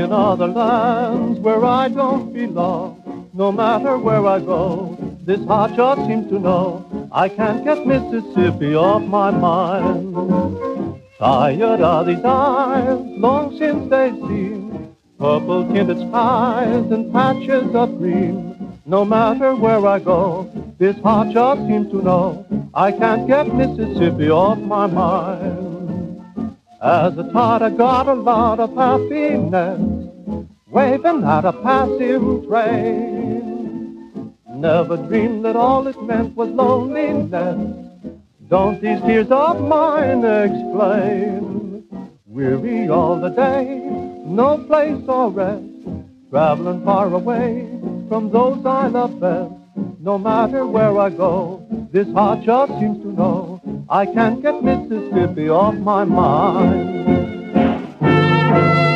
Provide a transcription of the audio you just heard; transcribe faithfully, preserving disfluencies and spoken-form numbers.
in other lands where I don't belong. No matter where I go, this heart just seems to know I can't get Mississippi off my mind. Tired are these eyes, long since they've seen purple-tinted skies and patches of green. No matter where I go, this heart just seems to know I can't get Mississippi off my mind. As a tot, I got a lot of happiness, waving at a passing train. Never dreamed that all it meant was loneliness. Don't these tears of mine explain? Weary all the day, no place or rest, traveling far away from those I love best. No matter where I go, this heart just seems to know I can't get Mississippi off my mind.